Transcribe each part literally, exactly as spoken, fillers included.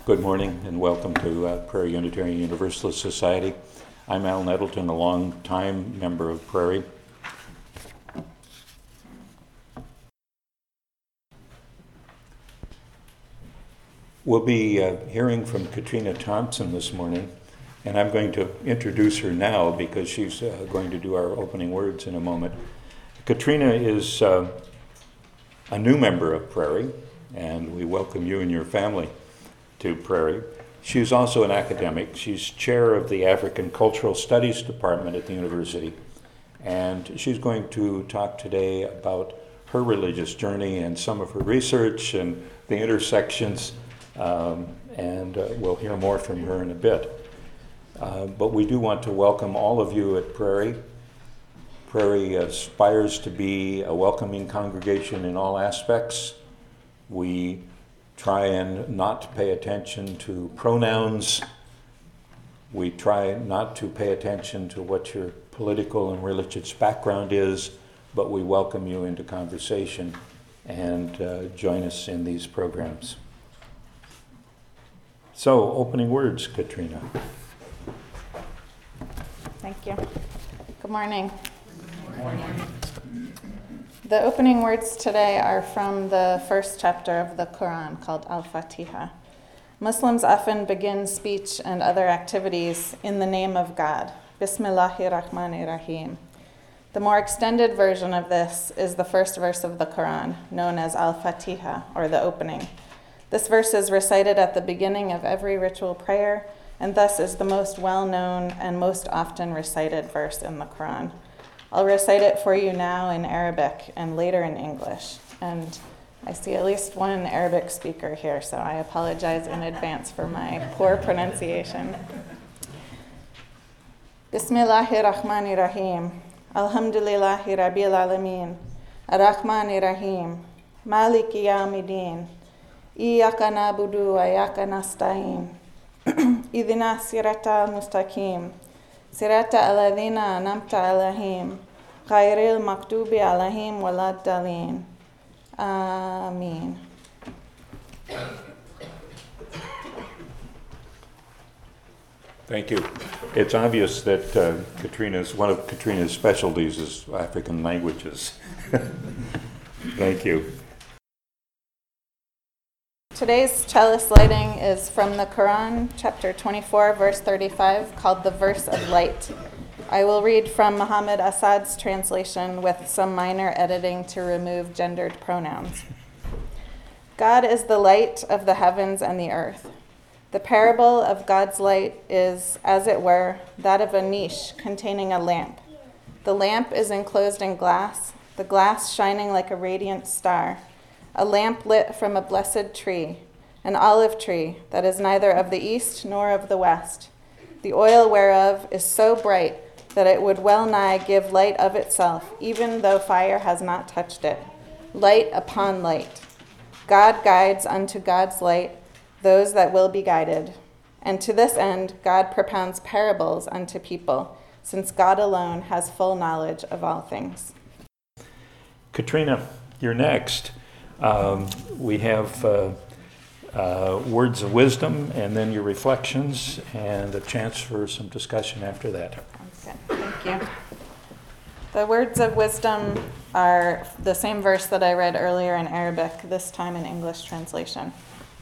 Good morning and welcome to uh, Prairie Unitarian Universalist Society. I'm Al Nettleton, a long-time member of Prairie. We'll be uh, hearing from Katrina Thompson this morning, and I'm going to introduce her now because she's uh, going to do our opening words in a moment. Katrina is uh, a new member of Prairie, and we welcome you and your family to Prairie. She's also an academic. She's chair of the African Cultural Studies Department at the university, and she's going to talk today about her religious journey and some of her research and the intersections, um, and uh, we'll hear more from her in a bit. Uh, but we do want to welcome all of you at Prairie. Prairie aspires to be a welcoming congregation in all aspects. We try and not pay attention to pronouns. We try not to pay attention to what your political and religious background is, but we welcome you into conversation and uh, join us in these programs. So, opening words, Katrina. Thank you. Good morning. Good morning. The opening words today are from the first chapter of the Quran called Al-Fatiha. Muslims often begin speech and other activities in the name of God. Bismillahir-Rahmanir-Rahim. The more extended version of this is the first verse of the Quran, known as Al-Fatiha, or the opening. This verse is recited at the beginning of every ritual prayer, and thus is the most well-known and most often recited verse in the Quran. I'll recite it for you now in Arabic and later in English. And I see at least one Arabic speaker here, so I apologize in advance for my poor pronunciation. Bismillahir-Rahmanir-Rahim. Alhamdulillahi Rabbil Alameen. Ar-Rahmanir-Rahim. Maliki Yawmiddin. Iyyaka na'budu wa iyyaka nasta'in. Idhina siratal mustaqim. Sirata alladhina an'amta alayhim, ghayril maghdubi alayhim waladdallin. Ameen. Thank you. It's obvious that uh, Katrina's one of Katrina's specialties is African languages. Thank you. Today's chalice lighting is from the Quran, chapter twenty-four, verse thirty-five, called the Verse of Light. I will read from Muhammad Asad's translation with some minor editing to remove gendered pronouns. God is the light of the heavens and the earth. The parable of God's light is, as it were, that of a niche containing a lamp. The lamp is enclosed in glass, the glass shining like a radiant star. A lamp lit from a blessed tree, an olive tree that is neither of the east nor of the west, the oil whereof is so bright that it would well nigh give light of itself, even though fire has not touched it. Light upon light. God guides unto God's light those that will be guided. And to this end, God propounds parables unto people, since God alone has full knowledge of all things. Katrina, you're next. Um, we have uh, uh, words of wisdom and then your reflections and a chance for some discussion after that. Sounds good. Thank you. The words of wisdom are the same verse that I read earlier in Arabic, this time in English translation,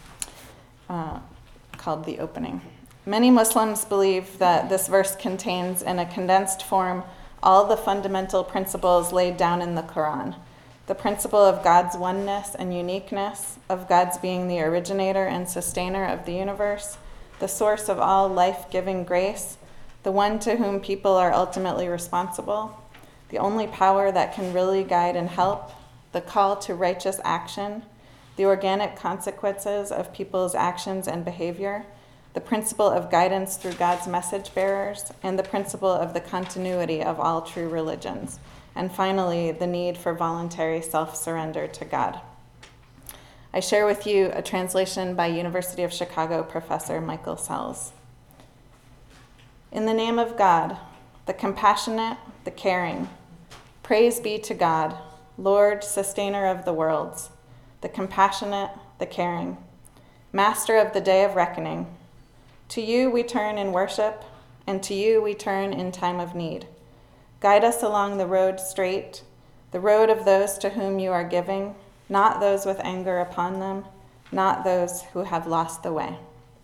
uh, called the opening. Many Muslims believe that this verse contains in a condensed form all the fundamental principles laid down in the Quran. The principle of God's oneness and uniqueness, of God's being the originator and sustainer of the universe, the source of all life-giving grace, the one to whom people are ultimately responsible, the only power that can really guide and help, the call to righteous action, the organic consequences of people's actions and behavior, the principle of guidance through God's message bearers, and the principle of the continuity of all true religions. And finally, the need for voluntary self-surrender to God. I share with you a translation by University of Chicago professor Michael Sells. In the name of God, the compassionate, the caring, praise be to God, Lord, sustainer of the worlds, the compassionate, the caring. Master of the day of reckoning. To you we turn in worship, and to you we turn in time of need. Guide us along the road straight, the road of those to whom you are giving, not those with anger upon them, not those who have lost the way.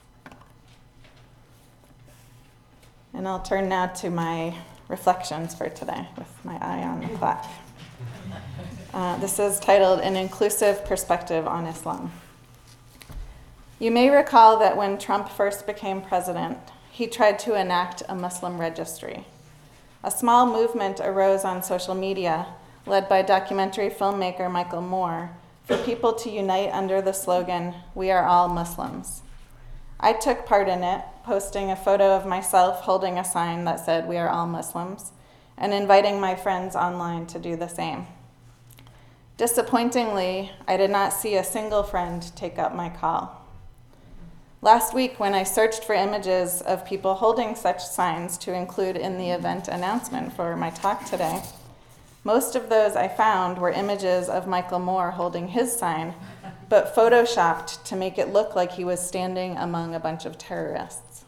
And I'll turn now to my reflections for today with my eye on the clock. Uh, this is titled An Inclusive Perspective on Islam. You may recall that when Trump first became president, he tried to enact a Muslim registry. A small movement arose on social media, led by documentary filmmaker Michael Moore, for people to unite under the slogan, "We are all Muslims." I took part in it, posting a photo of myself holding a sign that said, "We are all Muslims," and inviting my friends online to do the same. Disappointingly, I did not see a single friend take up my call. Last week, when I searched for images of people holding such signs to include in the event announcement for my talk today, most of those I found were images of Michael Moore holding his sign, but photoshopped to make it look like he was standing among a bunch of terrorists.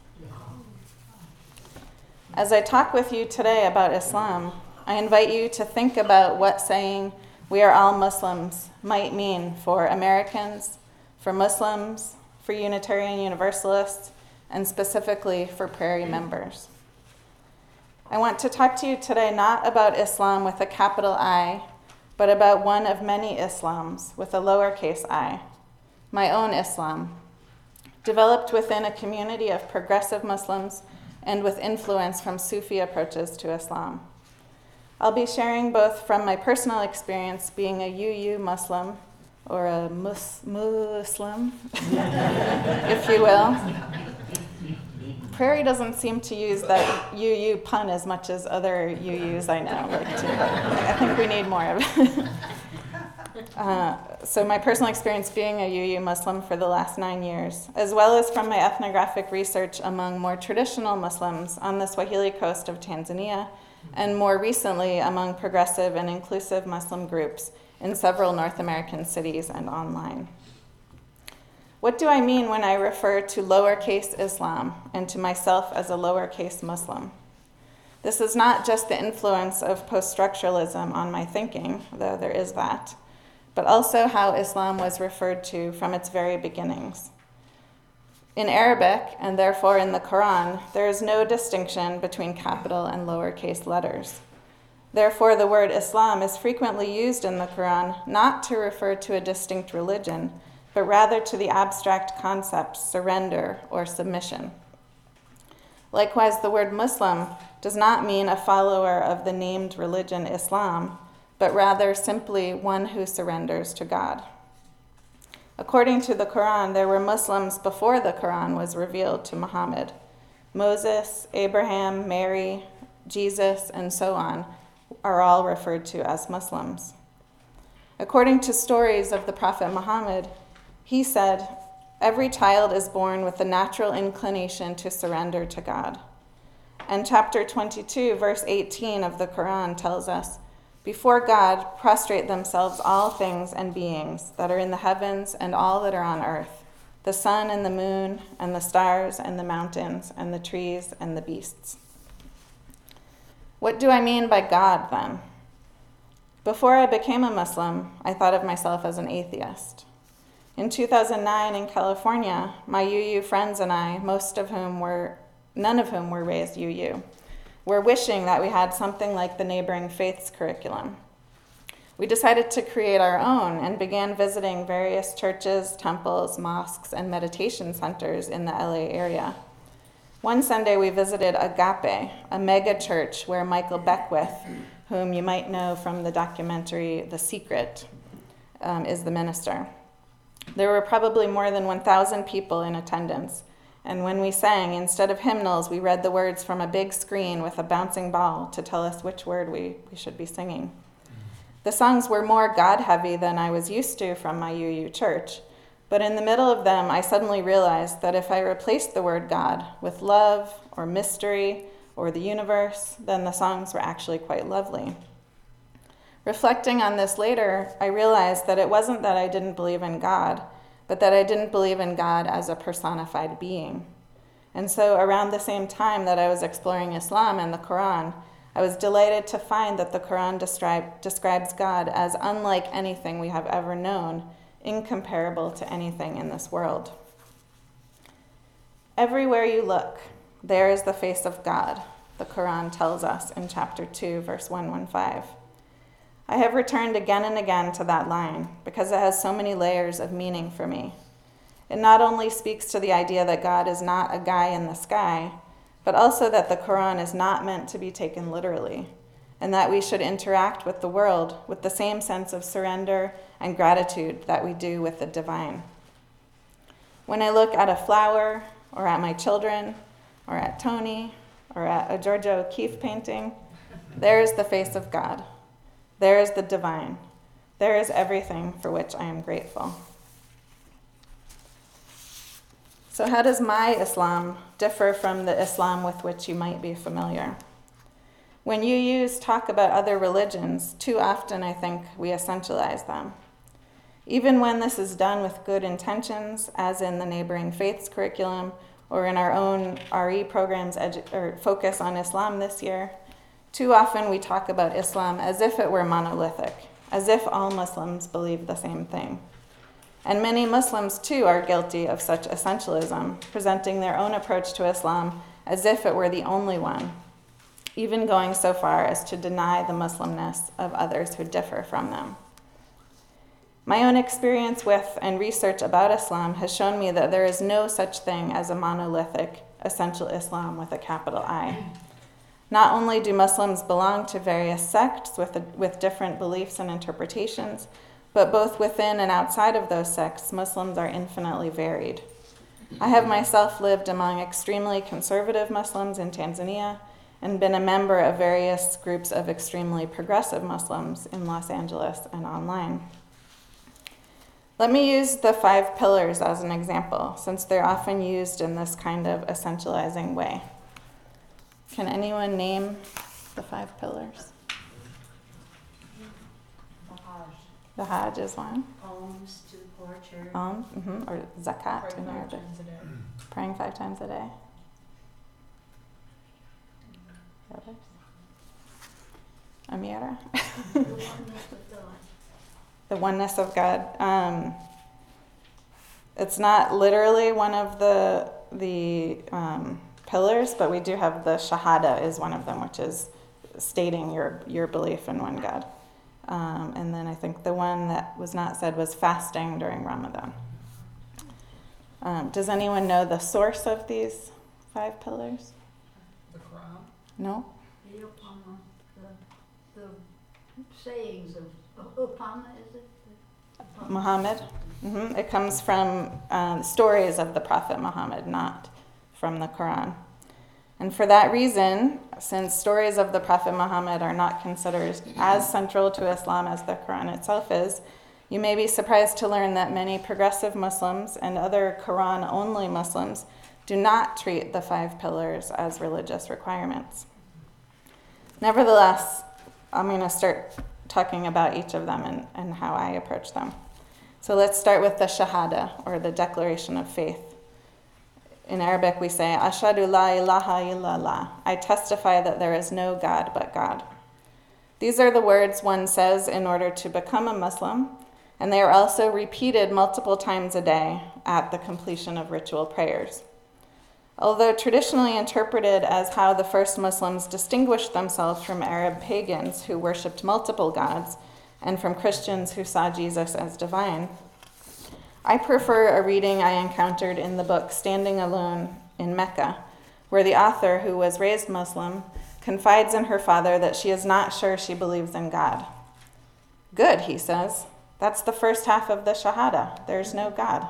As I talk with you today about Islam, I invite you to think about what saying "we are all Muslims" might mean for Americans, for Muslims, for Unitarian Universalists, and specifically for Prairie members. I want to talk to you today not about Islam with a capital I, but about one of many Islams with a lowercase I, my own Islam, developed within a community of progressive Muslims and with influence from Sufi approaches to Islam. I'll be sharing both from my personal experience being a U U Muslim, or a mus- Muslim, if you will. Prairie doesn't seem to use that U U pun as much as other U Us I know. Like to, I think we need more of it. uh, so my personal experience being a U U Muslim for the last nine years, as well as from my ethnographic research among more traditional Muslims on the Swahili coast of Tanzania, and more recently among progressive and inclusive Muslim groups in several North American cities and online. What do I mean when I refer to lowercase Islam and to myself as a lowercase Muslim? This is not just the influence of post-structuralism on my thinking, though there is that, but also how Islam was referred to from its very beginnings. In Arabic, and therefore in the Quran, there is no distinction between capital and lowercase letters. Therefore, the word Islam is frequently used in the Quran not to refer to a distinct religion, but rather to the abstract concept surrender or submission. Likewise, the word Muslim does not mean a follower of the named religion Islam, but rather simply one who surrenders to God. According to the Quran, there were Muslims before the Quran was revealed to Muhammad. Moses, Abraham, Mary, Jesus, and so on are all referred to as Muslims. According to stories of the Prophet Muhammad, he said, "Every child is born with the natural inclination to surrender to God." And chapter twenty-two, verse eighteen of the Quran tells us, "Before God prostrate themselves all things and beings that are in the heavens and all that are on earth, the sun and the moon and the stars and the mountains and the trees and the beasts." What do I mean by God, then? Before I became a Muslim, I thought of myself as an atheist. In two thousand nine in California, my U U friends and I, most of whom were, none of whom were raised U U, were wishing that we had something like the Neighboring Faiths curriculum. We decided to create our own and began visiting various churches, temples, mosques, and meditation centers in the L A area. One Sunday we visited Agape, a mega church where Michael Beckwith, whom you might know from the documentary The Secret, um, is the minister. There were probably more than one thousand people in attendance, and when we sang, instead of hymnals, we read the words from a big screen with a bouncing ball to tell us which word we, we should be singing. The songs were more God-heavy than I was used to from my U U church, but in the middle of them, I suddenly realized that if I replaced the word God with love or mystery or the universe, then the songs were actually quite lovely. Reflecting on this later, I realized that it wasn't that I didn't believe in God, but that I didn't believe in God as a personified being. And so around the same time that I was exploring Islam and the Quran, I was delighted to find that the Quran describe, describes God as unlike anything we have ever known, incomparable to anything in this world. Everywhere you look, there is the face of God, the Quran tells us in chapter two, verse one fifteen. I have returned again and again to that line because it has so many layers of meaning for me. It not only speaks to the idea that God is not a guy in the sky, but also that the Quran is not meant to be taken literally, and that we should interact with the world with the same sense of surrender and gratitude that we do with the divine. When I look at a flower, or at my children, or at Tony, or at a Georgia O'Keeffe painting, there is the face of God. There is the divine. There is everything for which I am grateful. So how does my Islam differ from the Islam with which you might be familiar? When you use talk about other religions, too often I think we essentialize them. Even when this is done with good intentions, as in the Neighboring Faiths curriculum, or in our own R E programs edu- or focus on Islam this year, too often we talk about Islam as if it were monolithic, as if all Muslims believe the same thing. And many Muslims, too, are guilty of such essentialism, presenting their own approach to Islam as if it were the only one, even going so far as to deny the Muslimness of others who differ from them. My own experience with and research about Islam has shown me that there is no such thing as a monolithic, essential Islam with a capital I. Not only do Muslims belong to various sects with, a, with different beliefs and interpretations, but both within and outside of those sects, Muslims are infinitely varied. I have myself lived among extremely conservative Muslims in Tanzania and been a member of various groups of extremely progressive Muslims in Los Angeles and online. Let me use the five pillars as an example, since they're often used in this kind of essentializing way. Can anyone name the five pillars? The Hajj. The Hajj is one. Alms to the poor, charity. Alms, mm-hmm, or zakat Pray in five Arabic. times a day. Praying five times a day. Others? Amira? The oneness of God. The oneness of God. Um, it's not literally one of the the um, pillars, but we do have the Shahada is one of them, which is stating your your belief in one God. Um, and then I think the one that was not said was fasting during Ramadan. Um, does anyone know the source of these five pillars? The Quran. No? The Upama, the, the sayings of Upama, is it? Upama. Muhammad. hmm It comes from um, stories of the Prophet Muhammad, not from the Quran. And for that reason, since stories of the Prophet Muhammad are not considered as central to Islam as the Quran itself is, you may be surprised to learn that many progressive Muslims and other Quran-only Muslims do not treat the five pillars as religious requirements. Nevertheless, I'm going to start talking about each of them and, and how I approach them. So let's start with the Shahada, or the declaration of faith. In Arabic we say, Ashhadu la ilaha illallah. I testify that there is no God but God. These are the words one says in order to become a Muslim, and they are also repeated multiple times a day at the completion of ritual prayers. Although traditionally interpreted as how the first Muslims distinguished themselves from Arab pagans who worshipped multiple gods, and from Christians who saw Jesus as divine, I prefer a reading I encountered in the book Standing Alone in Mecca, where the author, who was raised Muslim, confides in her father that she is not sure she believes in God. Good, he says. That's the first half of the Shahada. There's no God.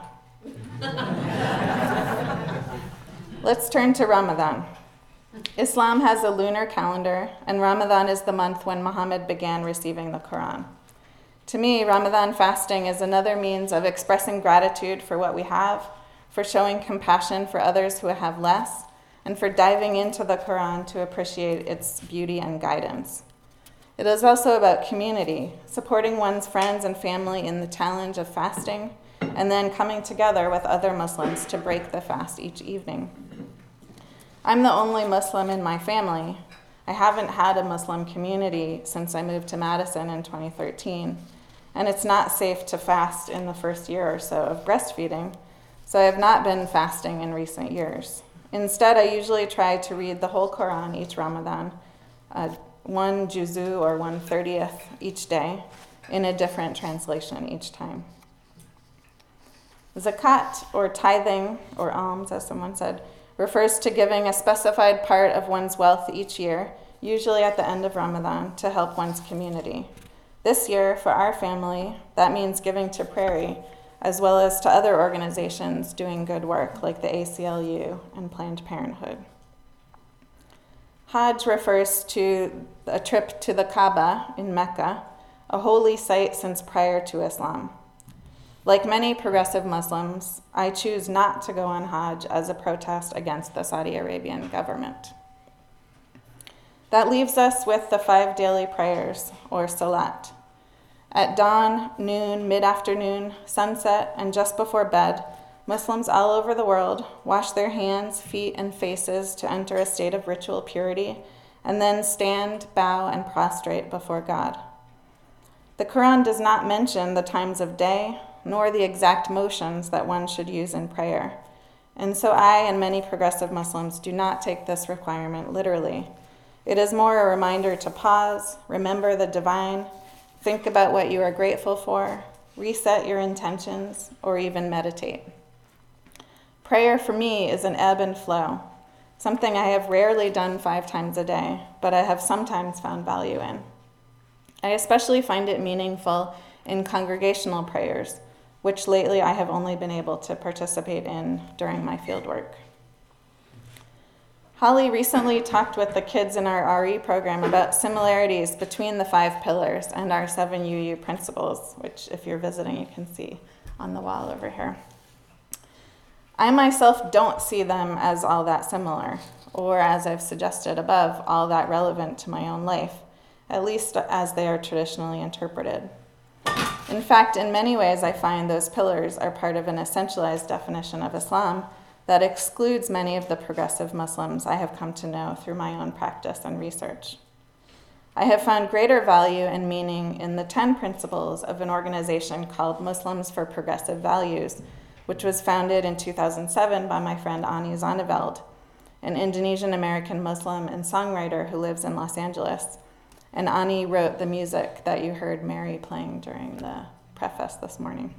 Let's turn to Ramadan. Islam has a lunar calendar, and Ramadan is the month when Muhammad began receiving the Quran. To me, Ramadan fasting is another means of expressing gratitude for what we have, for showing compassion for others who have less, and for diving into the Quran to appreciate its beauty and guidance. It is also about community, supporting one's friends and family in the challenge of fasting, and then coming together with other Muslims to break the fast each evening. I'm the only Muslim in my family. I haven't had a Muslim community since I moved to Madison in twenty thirteen, and it's not safe to fast in the first year or so of breastfeeding, so I have not been fasting in recent years. Instead, I usually try to read the whole Quran each Ramadan, uh, one juzu or one thirtieth each day, in a different translation each time. Zakat, or tithing, or alms, as someone said, refers to giving a specified part of one's wealth each year, usually at the end of Ramadan, to help one's community. This year, for our family, that means giving to Prairie, as well as to other organizations doing good work, like the A C L U and Planned Parenthood. Hajj refers to a trip to the Kaaba in Mecca, a holy site since prior to Islam. Like many progressive Muslims, I choose not to go on Hajj as a protest against the Saudi Arabian government. That leaves us with the five daily prayers, or salat. At dawn, noon, mid-afternoon, sunset, and just before bed, Muslims all over the world wash their hands, feet, and faces to enter a state of ritual purity, and then stand, bow, and prostrate before God. The Quran does not mention the times of day, nor the exact motions that one should use in prayer. And so I and many progressive Muslims do not take this requirement literally. It is more a reminder to pause, remember the divine, think about what you are grateful for, reset your intentions, or even meditate. Prayer for me is an ebb and flow, something I have rarely done five times a day, but I have sometimes found value in. I especially find it meaningful in congregational prayers, which lately I have only been able to participate in during my fieldwork. Holly recently talked with the kids in our R E program about similarities between the five pillars and our seven U U principles, which if you're visiting you can see on the wall over here. I myself don't see them as all that similar, or as I've suggested above, all that relevant to my own life, at least as they are traditionally interpreted. In fact, in many ways, I find those pillars are part of an essentialized definition of Islam that excludes many of the progressive Muslims I have come to know through my own practice and research. I have found greater value and meaning in the ten principles of an organization called Muslims for Progressive Values, which was founded in two thousand seven by my friend Ani Zonneveld, an Indonesian-American Muslim and songwriter who lives in Los Angeles. And Ani wrote the music that you heard Mary playing during the preface this morning.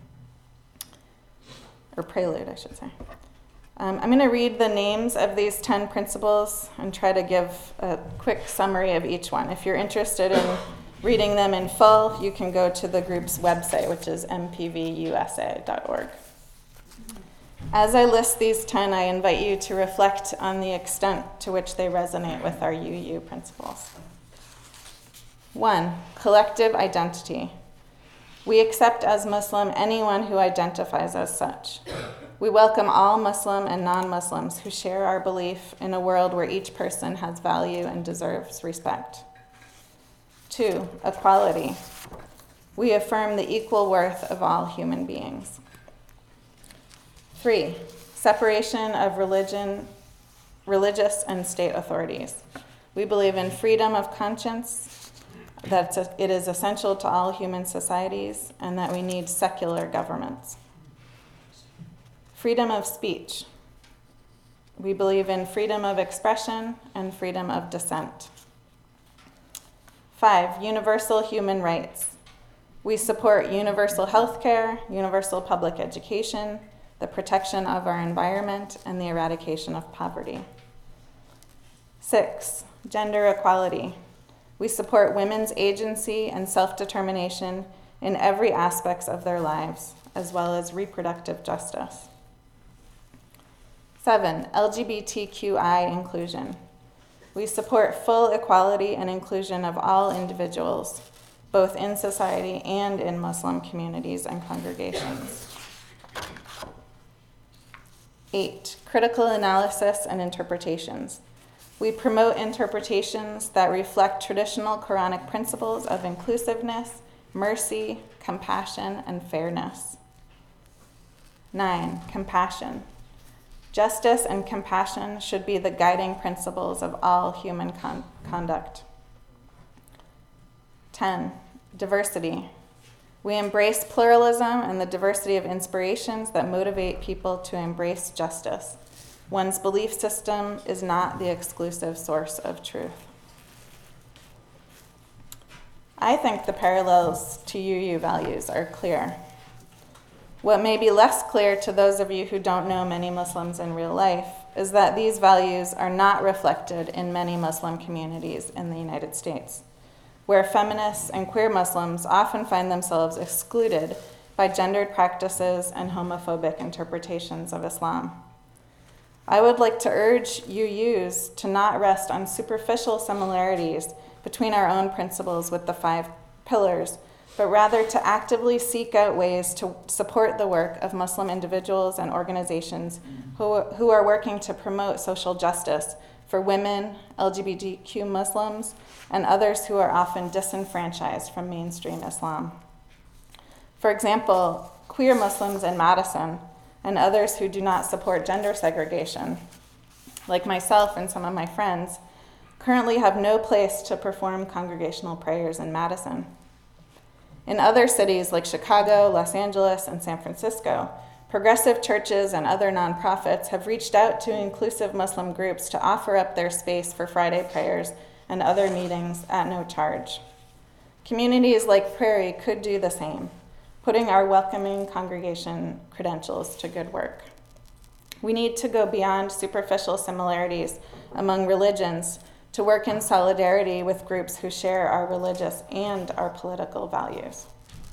Or prelude, I should say. Um, I'm going to read the names of these ten principles and try to give a quick summary of each one. If you're interested in reading them in full, you can go to the group's website, which is m p v u s a dot org. As I list these ten, I invite you to reflect on the extent to which they resonate with our U U principles. One, collective identity. We accept as Muslim anyone who identifies as such. We welcome all Muslim and non-Muslims who share our belief in a world where each person has value and deserves respect. Two, equality. We affirm the equal worth of all human beings. Three, separation of religion, religious and state authorities. We believe in freedom of conscience, that it is essential to all human societies, and that we need secular governments. Freedom of speech. We believe in freedom of expression and freedom of dissent. Five, universal human rights. We support universal health care, universal public education, the protection of our environment, and the eradication of poverty. Six, gender equality. We support women's agency and self-determination in every aspect of their lives, as well as reproductive justice. Seven, L G B T Q I inclusion. We support full equality and inclusion of all individuals, both in society and in Muslim communities and congregations. Eight, critical analysis and interpretations. We promote interpretations that reflect traditional Quranic principles of inclusiveness, mercy, compassion, and fairness. Nine, compassion. Justice and compassion should be the guiding principles of all human con- conduct. Ten, diversity. We embrace pluralism and the diversity of inspirations that motivate people to embrace justice. One's belief system is not the exclusive source of truth. I think the parallels to U U values are clear. What may be less clear to those of you who don't know many Muslims in real life is that these values are not reflected in many Muslim communities in the United States, where feminists and queer Muslims often find themselves excluded by gendered practices and homophobic interpretations of Islam. I would like to urge U Us to not rest on superficial similarities between our own principles with the five pillars, but rather to actively seek out ways to support the work of Muslim individuals and organizations who, who are working to promote social justice for women, L G B T Q Muslims, and others who are often disenfranchised from mainstream Islam. For example, queer Muslims in Madison and others who do not support gender segregation, like myself and some of my friends, currently have no place to perform congregational prayers in Madison. In other cities like Chicago, Los Angeles, and San Francisco, progressive churches and other nonprofits have reached out to inclusive Muslim groups to offer up their space for Friday prayers and other meetings at no charge. Communities like Prairie could do the same, putting our welcoming congregation credentials to good work. We need to go beyond superficial similarities among religions to work in solidarity with groups who share our religious and our political values.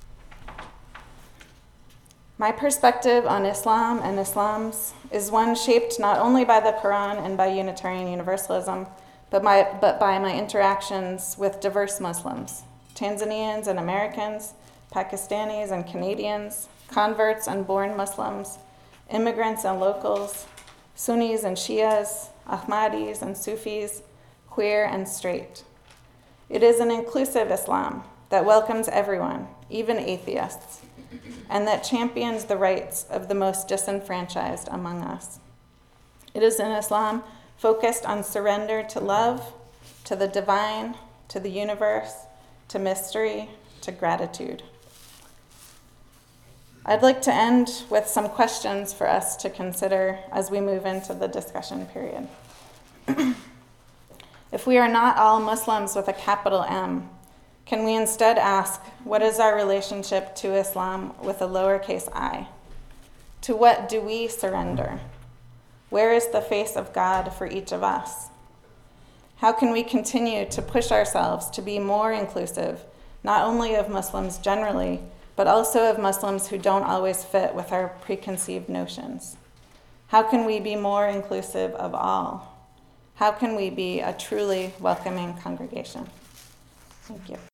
My perspective on Islam and Islams is one shaped not only by the Quran and by Unitarian Universalism, but, my, but by my interactions with diverse Muslims, Tanzanians and Americans, Pakistanis and Canadians, converts and born Muslims, immigrants and locals, Sunnis and Shias, Ahmadis and Sufis, queer and straight. It is an inclusive Islam that welcomes everyone, even atheists, and that champions the rights of the most disenfranchised among us. It is an Islam focused on surrender to love, to the divine, to the universe, to mystery, to gratitude. I'd like to end with some questions for us to consider as we move into the discussion period. If we are not all Muslims with a capital M, can we instead ask, what is our relationship to Islam with a lowercase I? To what do we surrender? Where is the face of God for each of us? How can we continue to push ourselves to be more inclusive, not only of Muslims generally, but also of Muslims who don't always fit with our preconceived notions? How can we be more inclusive of all? How can we be a truly welcoming congregation? Thank you.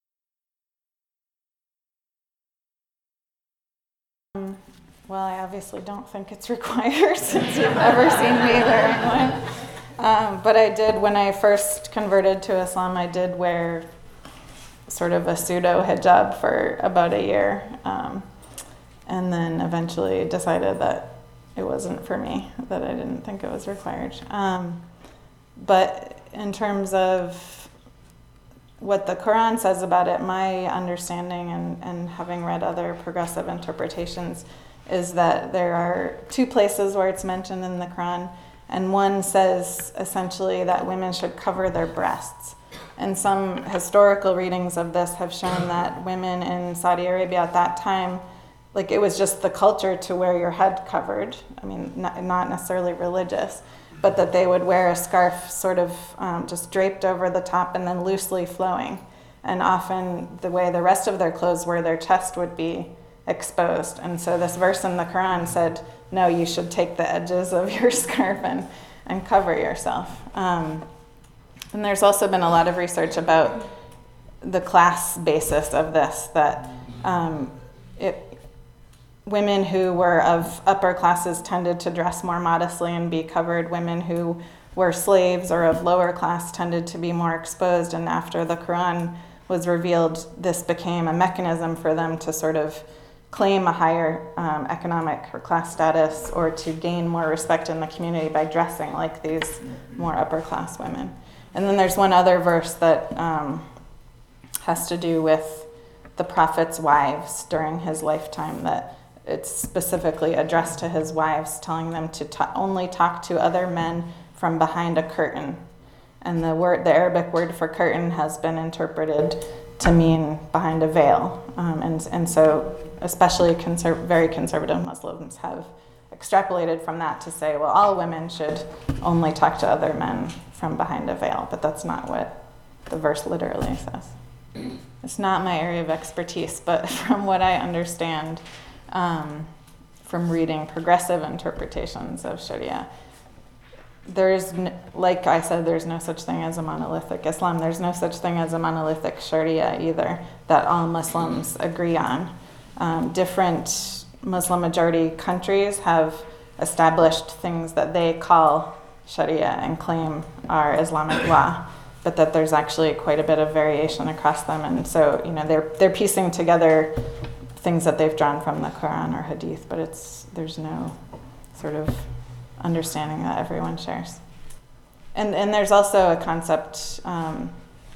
Um, well, I obviously don't think it's required since you've never seen me wearing one. Um, but I did, when I first converted to Islam, I did wear sort of a pseudo hijab for about a year. Um, and then eventually decided that it wasn't for me, that I didn't think it was required. Um, But in terms of what the Quran says about it, my understanding and, and having read other progressive interpretations is that there are two places where it's mentioned in the Quran, and one says essentially that women should cover their breasts. And some historical readings of this have shown that women in Saudi Arabia at that time, like it was just the culture to wear your head covered. I mean, not, not necessarily religious, but that they would wear a scarf sort of um, just draped over the top and then loosely flowing. And often the way the rest of their clothes were, their chest would be exposed. And so this verse in the Quran said, no, you should take the edges of your scarf and, and cover yourself. Um, and there's also been a lot of research about the class basis of this, that um, it women who were of upper classes tended to dress more modestly and be covered. Women who were slaves or of lower class tended to be more exposed. And after the Quran was revealed, this became a mechanism for them to sort of claim a higher um, economic or class status or to gain more respect in the community by dressing like these more upper class women. And then there's one other verse that um, has to do with the prophet's wives during his lifetime, that it's specifically addressed to his wives, telling them to t- only talk to other men from behind a curtain. And the word, the Arabic word for curtain has been interpreted to mean behind a veil. Um, and, and so especially conser- very conservative Muslims have extrapolated from that to say, well, all women should only talk to other men from behind a veil. But that's not what the verse literally says. It's not my area of expertise, but from what I understand um, from reading progressive interpretations of Sharia, there's, n- like I said, there's no such thing as a monolithic Islam. There's no such thing as a monolithic Sharia either that all Muslims agree on. Um, different Muslim majority countries have established things that they call Sharia and claim are Islamic law, but that there's actually quite a bit of variation across them. And so, you know, they're they're piecing together things that they've drawn from the Quran or Hadith, but it's there's no sort of understanding that everyone shares. And and there's also a concept um,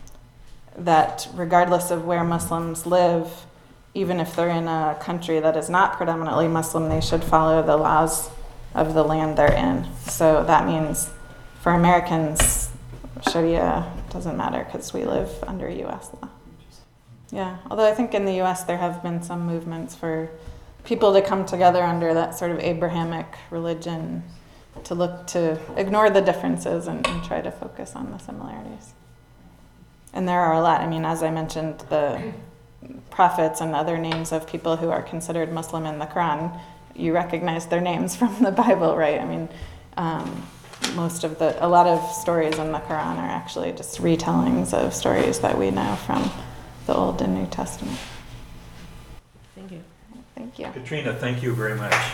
that regardless of where Muslims live, even if they're in a country that is not predominantly Muslim, they should follow the laws of the land they're in. So that means for Americans, Sharia doesn't matter because we live under U S law. Yeah, although I think in the U S there have been some movements for people to come together under that sort of Abrahamic religion, to look to ignore the differences and, and try to focus on the similarities. And there are a lot. I mean, as I mentioned, the prophets and other names of people who are considered Muslim in the Quran, you recognize their names from the Bible, right? I mean, um, most of the, a lot of stories in the Quran are actually just retellings of stories that we know from the Old and New Testament. Thank you. Thank you. Katrina, thank you very much.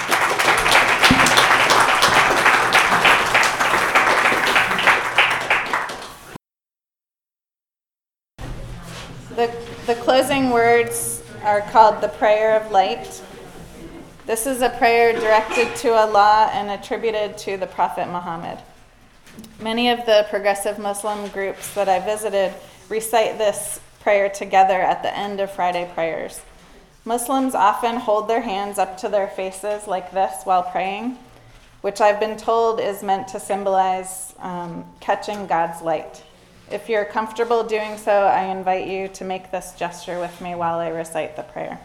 The, the closing words are called the Prayer of Light. This is a prayer directed to Allah and attributed to the Prophet Muhammad. Many of the progressive Muslim groups that I visited recite this prayer together at the end of Friday prayers. Muslims often hold their hands up to their faces like this while praying, which I've been told is meant to symbolize um, catching God's light. If you're comfortable doing so, I invite you to make this gesture with me while I recite the prayer.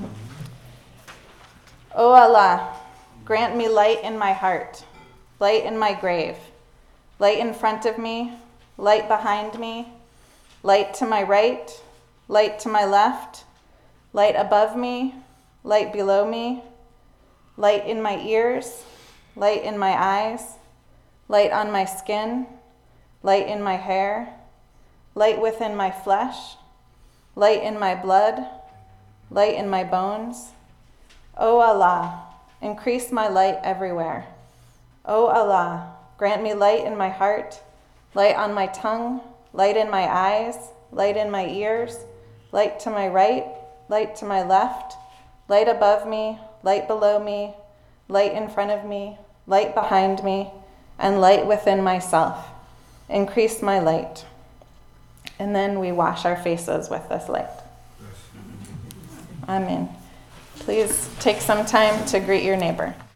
O Allah, grant me light in my heart, light in my grave, light in front of me, light behind me, light to my right, light to my left, light above me, light below me, light in my ears, light in my eyes, light on my skin, light in my hair, light within my flesh, light in my blood, light in my bones. O Allah, increase my light everywhere. O Allah, grant me light in my heart, light on my tongue, light in my eyes, light in my ears, light to my right, light to my left, light above me, light below me, light in front of me, light behind me, and light within myself. Increase my light. And then we wash our faces with this light. Amen. Please take some time to greet your neighbor.